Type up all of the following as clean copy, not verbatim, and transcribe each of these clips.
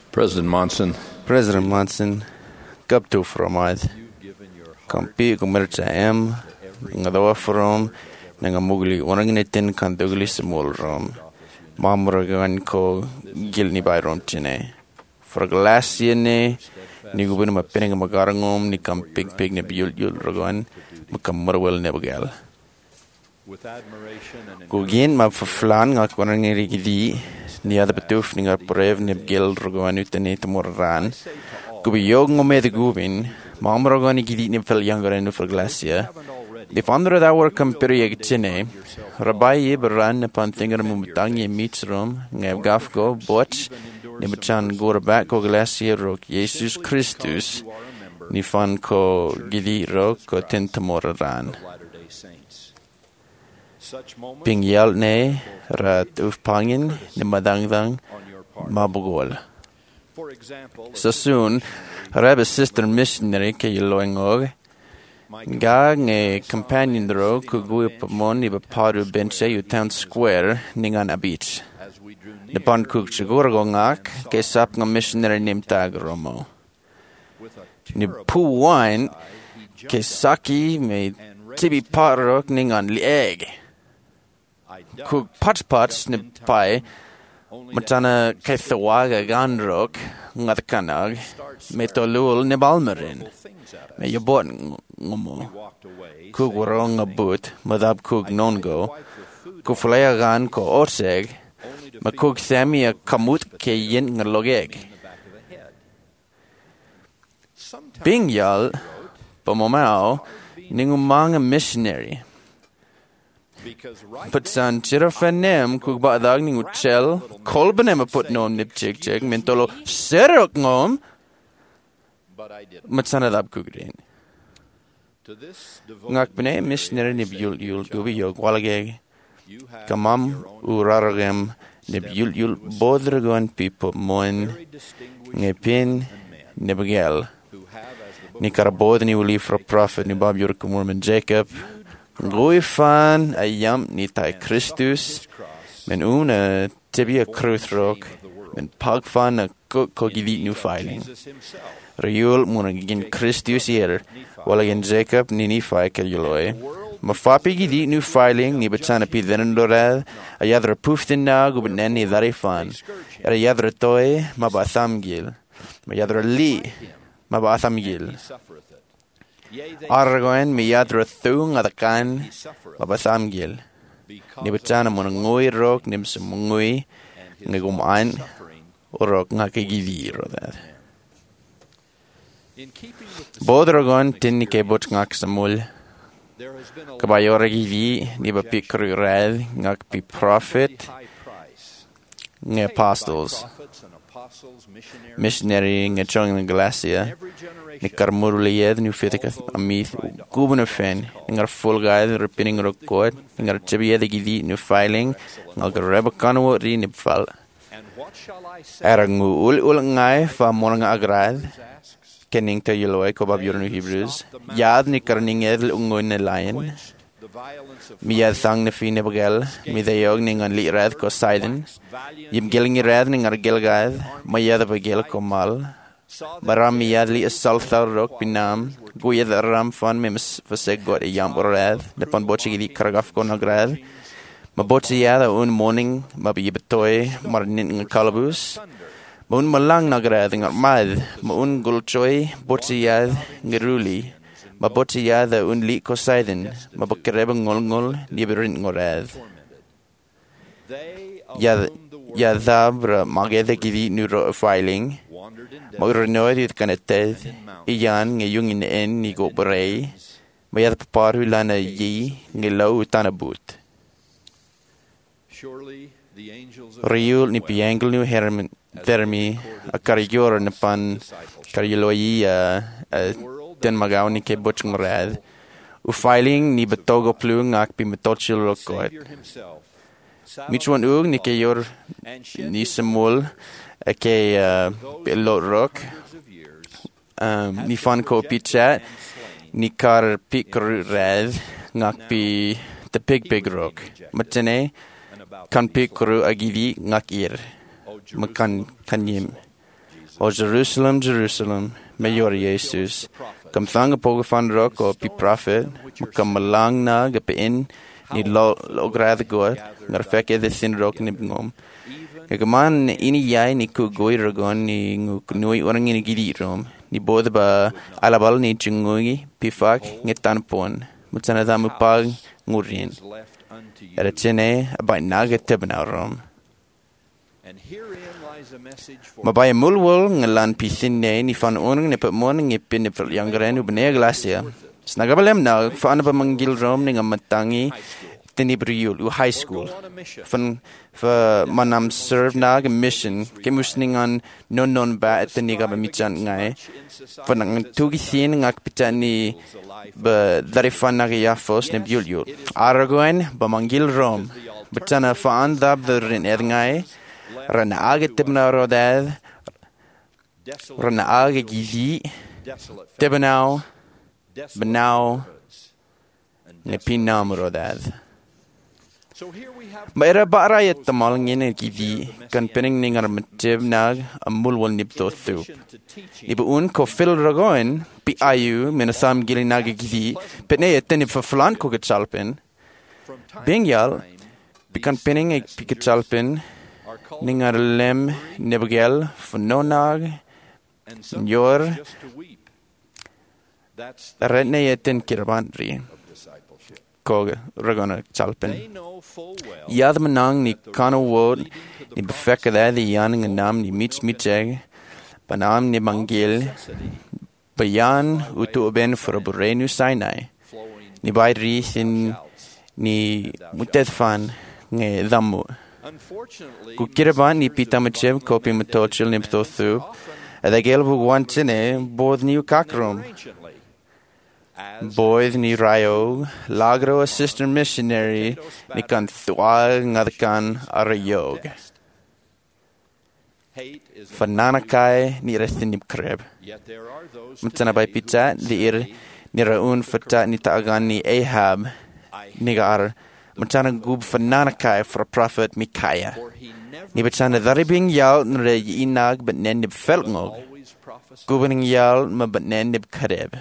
President Monson, kaptu fromad, kampi kumercha ngadawa from, nangamugli wanagnetin kandugli small rom, mamuragan ko gilni bayrom chine. For glass yene, ni gubin mapining magarangom, ni kam pig ne yul rogan, makamurwell nebugal. Gugin mapflan ngak wanagirigidi, ni ada betuf ni ngar prev nebgel rogan utene temoran. Gubi yog ngomed gubin, mamuragan igidi nebfel younger for glacia. The founder that were comperieg chine, Rabbi Iberan upon thinger mumtangi mitrum, nev gafko, botch, Nibachan Gorabak ko glacier rock Jesus Christus ni fan ko gidi rock ko tentamoran. Pingyal ne rat ufpangin ni madangdang mabugol. So soon, Rabbi sister missionary ke yiloingog ga nge companion ro ku gui pamon ni baparu benche yu town square ningan a beach. Nepon kuk chigurgo ngak ke sap ng missionary nim tagromo. Ni pu wine ke saki me tibi parok ningan lieg. Kuk patch ni pai matana ke thawaga gandrok ngatkanag me tolul ni balmerin. Me yobot ngomo. Kuk warong abut madab kuk nongo. Kuflayagan ko otseg. Makuk thamia kamut ke yin ngalogeg. Bingyal, pamomao, ningumang a missionary. Patsan chirafenem kuk baadag ninguchel, kolbanem a put nom nip chig mentolo serok ngom, matsanadab kugrin. Ngak bine missionary nib yul gubi yog walageg. Kamam uraragem nib yul bodregon pipo moen ngepin nebagel. Ni karabod ni uli fra prophet ni Bob Yurkumurman Jacob. Ngui fan ayam ni tai Christus. Men una tibia kruthrok. Men pagfan a kogidit nu filing. Rayul munagin Christus yer. Walagin Jacob ni fai kalyuloy. Mafapi gidi nu filing ni bachana pi dhenendorad, a yadra puftin na gubnen ni dharifan, a yadra toy mabathamgil, ma yadra li mabathamgil. Argoen mi yadra thung adakan mabathamgil. Ni bachana munangui rok nimsumungui ngagumaan urok ngakigidi rodad. Bodragon tin ni kebot ngaksamul. Kabayoragi ni ba pikru red ngak pi prophet nge apostles missionary nge chong ng glacia ni karmuruliyed ni fitika amith guben fen ngar full guide repeating record ngar chebiyed gidi ni filing ngal rebakanwo ri ni fal erangu ul ngai fa monanga agrad kenning te yeloi ko bab yornu Hebrews yad ni karning edl ungon ne lion mi yad sang ne fine bagel mi de yog ning an li rad ko Sidon yim geling rad ning ar gelgad ma yad bagel ko mal baram mi yad li salthar rok pinam go yad ram fan me vaseg got yam rad de pan bochi di karagaf ko nagrad ma bochi yad un morning ma bi betoy mar nin kalabus Maun malang nagrad ngar mad, maun gulchoy, botsiyad, ngeruli, mabotsiyad un li ko Sidon, mabakireba ngol nibirin ngorad. Yadabra mageda gidi nuro filing, magranoid it kaneted, iyan ngayung in ni go bray, mayad paparu lana yi, ngilaw tanabut. Riul ni piangel nu herman, Termi a kariyor na pan kariloyi ten magaw ni ke butchung rad. U filing ni betogo plung ak pi metochil rokot. Michwan ni ke yor ni semul ke lot rock. Ni fan ko pichat ni kar pik rad ngak pi the big rock. Matene kan pik ru agidi ngak ir. Makan kanyim O Jerusalem, Jerusalem, mayor Jesus, kam thanga pogo fan rock o pi prophet, kam malang na gapiin ni lograd God, ngarfek e de sin rock ni bngom. Kagaman ini yai ni ku goi ragon ni nui orang ini gidi rom, ni boda ba alabal ni chungugi, pifak ngetan pon, mutsana damu pag ngurin. Era chene abay naga tibna rom. Mabaya mulwul ngalan pisin ni fan orang ni pemon ngipin ni perlianggaran ubne glasia. Snagabalem na fan pa manggil rom ni ngamatangi tinibriul u high school. Fan fa manam serve na mission kemusningan non ba tiniga bamichan ngai. Fan ang tugisin ngak pitani ba darifan na yafos ni biul. Aragoen ba manggil rom. Bacana fan dab the ngai. Rana age tibna rodad, rana age gizi, tibnau, benau, nepinam rodad. Maira barayat tamal ngene gizi, kan pening ningar matibnag amulwal nipto thup. Ibuun ko fil ragoin, pi ayu menasam gilinag gizi, petne etenip fa flan ko gachalpin. Bingyal, pikan pening ek pikachalpin, ningar lem nebgel fononag yor redne yeten kirbandri kog ragona chalpen yad manang ni kano word ni befeka da the yaning nam ni mitcheg banam ni mangil bayan utu ben for burenu sinai ni baidri sin ni mutefan nge damu Kukiraban ni pitamachev kopi matochil ni ptothu, adagel bugwantine both new kakrum. Boys ni rayo, lagro a sister missionary, ni kan thual ngadakan arayog. Fananakai ni restinip kreb. Mtanabay pizza di ni raun fata ni taagan ni Ahab, nigar. Macana gub fananakai for a prophet Micaiah. Ni bacana daribing yal nre inag but nen nib felngog. Gubening yal ma but nen nib kareb.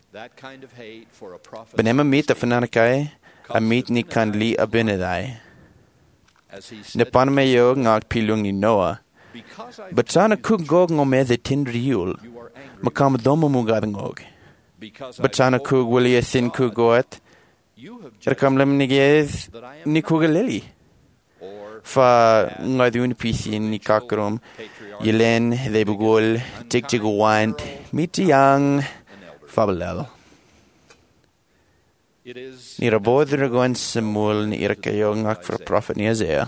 Benema meet a fananakai, a meet ni kan li abinadai. Nepan me yo ngak pilung ni Noah. Bacana kuk gog ngome the tindriul. Makam domo mugadngog. Bacana kuk willi a thin kuk goat. Rakam nigez ni kugaleli. Fa ngadun pisin ni kakrom yelen lebugol jigjiguant mitiyang fabalel. Ni rabod ragon semul ni irakayo ngak for prophet ni Isaiah.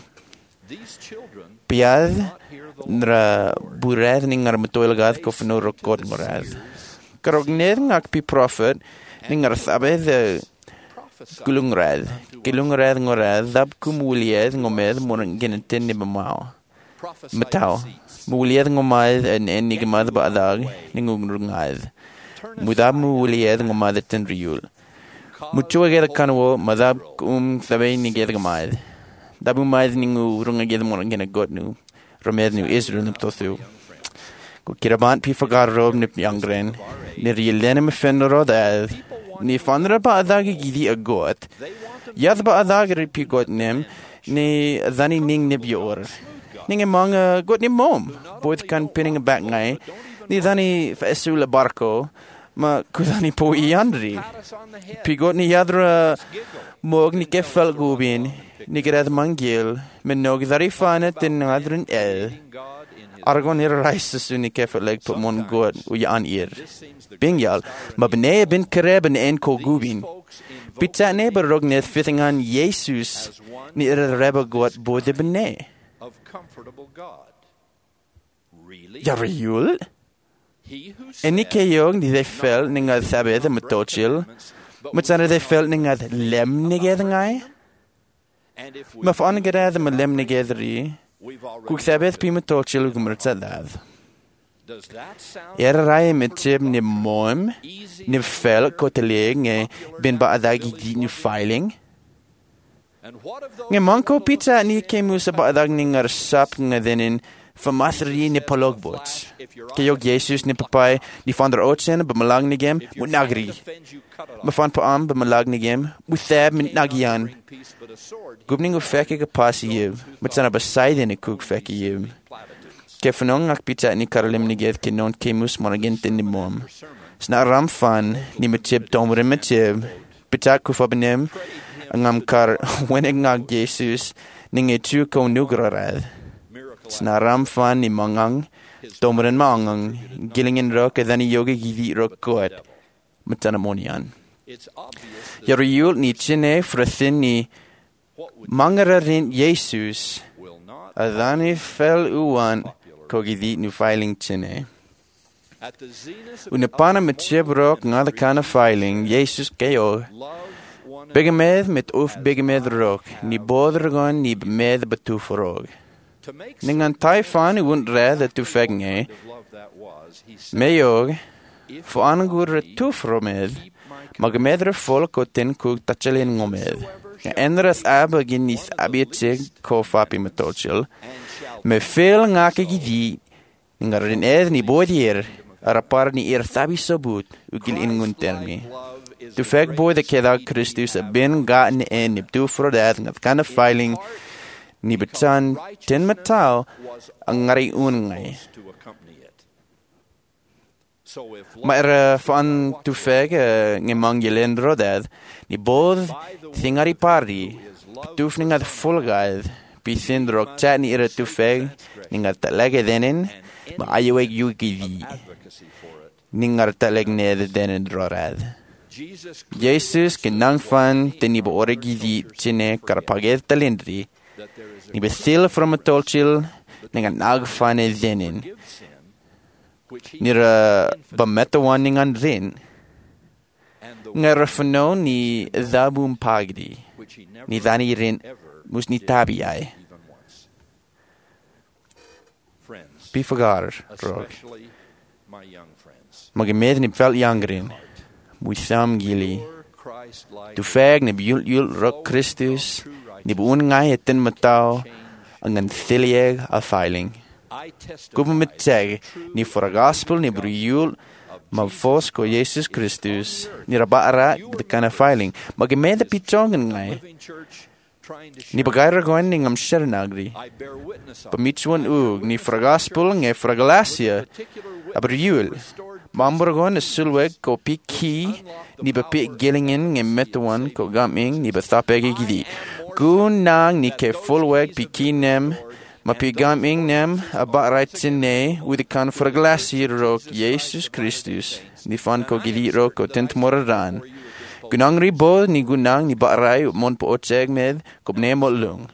Piad nra burad ni ngar matoilgad ko fno rokod morad. Karogned ngak pi prophet ni ngar sabe the Gulungrad ngorad, dab kumuliad ngomed morang ginatin ni bamao. Matao, muliad ngomad and enigmad baadag, ningungrungad. Mudab muliad ngomad at riul. Mucho agad kanwo, madab sabay ni gedgamad. Dabumad ningurung agad morang ginagot nu, romed nu Israel niptothu. Kukirabant pifagarrob nip yangren, nirilenim fenoro dad. Ni fanra ba adagi gidi agot. Yad ba adagi ripi got nim, ni zani ning nib yor. Ning among got ni mom. Both kan pinning back ngay. Ni zani fa esula barco, ma kuzani po iandri. Pigot ni yadra mog ni kefal gubin, ni grad mangil, menog zari fanet in adrin el. Argon raised ni kefal leg put mon god uyan ir. Bingyal, mabne bin kareb en ko gubin. Pizza neighbor rognet fittingan Jesus ni reba god bode bene. Yariul? Eni keyong ni they fell ningad sabed matochil. Mutsana they fell ningad lem nigedngai. Mafan gerad ma lem nigedri. Kuk sabed pi matochil gumrtsadad. Rai mitib ni moem ni fel koteleg nge bin ba adagi di ni filing. Nge manko pizza ni kemusa ba adag ni ngarsap nga denin Vermasri ni palogbots. Kayog Jesus ni papai ni fandar ochen bemalang ni game munagri. Mafan paam bemalang ni game muthab min nagian. Gubning ufeke kapasi yub. Matsana basay ni kuk feke yub. Kefanong akpita ni karalim ni geth kinon kemus monagintin ni mom. Sna ramfan ni machib tomre machib. Pitak kufabenem angam kar weneg ngag Jesus ninge tu ko nugrarad. Sna ramfan ni mangang tomren mangang gilingin rok edani yoga gidi rok koat. Matanamonian. Yaruyul ni chine frathin ni mangararin Jesus adani fel uwan kogidi nu filing chine. Unapana mechebrok ngada kana filing Jesus kayo. Begemed met uf begemed rok ni bodrgon ni bemed betufrog. Ningan taifan unt red tu fegne. Meyog for angur tufromed. Magmedre folk o ten kuk tachelin ngomed. Endres aber ginis abietcheg ko fapi metochel. Me veel ngake gidi. Ningarin ni bodier. Arapar ni sabi sabut ugil ingun termi. Tu fek boy de kedag Christus bin ga ni en tu frodat ngat kana filing ni betan ten metal angari ungai. Maar van tu fek ngemang yelen rodad ni bod thingari party tuf ningat fulgad pisin drok chat ni era tu fek ningat lege denen ma ayewek yugidi ningar taleg ned denen drorad. Jesus kenang fan teni booregi di chine karpaget talendri ni besil from a tolchil ningan nagfan e denen nira bametawan ningan rin ngarafano ni zabum pagdi ni dani rin mus ni tabiai bifagar drog Magamed ni fel yangrin Wisam gili. Tu feg ni yul rok Christus ni buun ngai eten matao angan thilieg a filing. Gubu miteg ni for a gospel ni bruyul ma fos ko Jesus Christus ni rabara de kana filing. Magamed the pichong ngai. Ni bagayra goen ni ngam shernagri. Pamichuan ni for a gospel nge for a galacia abruyul. Mamborgon is sulweg ko piki ni bapik gilingen nge metuan ko gaming ni bathapegi gidi. Gunang ni ke fullweg piki nem mapigaming nem abarait sinne with the kan for glacier rok Jesus Christus ni fan ko gidi rok ko tent moraran. Gunang ribo ni gunang ni barai mon po ocheg med ko nemo lung.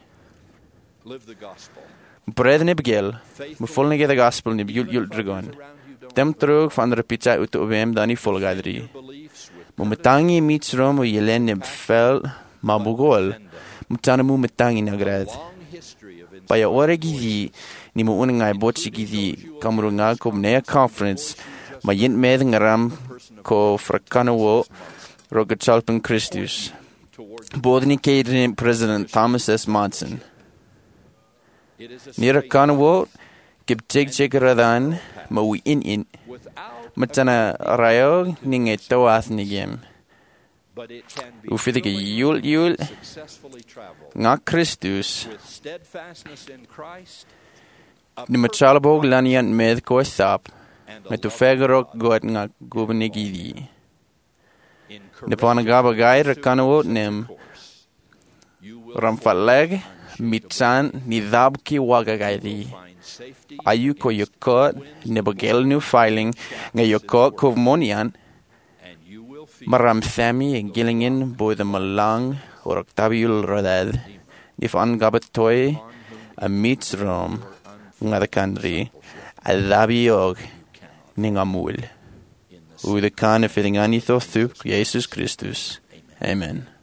Bred ni begel, mufol ni the gospel ni yul dragon. Dem terug van de pizza uit de OWM dan die volgadri. Momentangi mitsrom o yelen ne fel mabugol. Mutana mu metangi nagrad. Paya ore gizi ni mo unengai botchi gizi kamrunga ko ne conference ma yint med ngaram ko frakanawo rogachalpen Christus. Bodni Canadian President Thomas S. Monson. Nira kanawo gib jig radan ma wi in matana rayo ninge toath nigem ufidike yul nga Christus ni machalabog lanian med ko sap metu fegarok god nga gubnigidi ne panagaba gair kanawo nem ramfaleg mitsan ni dabki wagagaidi Ayu ko yukot nebagel new filing nga yukot ko monian maram sami en gilingen bo the malang or octaviul rodad if angabat toy a meets rom nga the country alabiog ningamul u the kan fitting anitho thup Jesus Christus amen.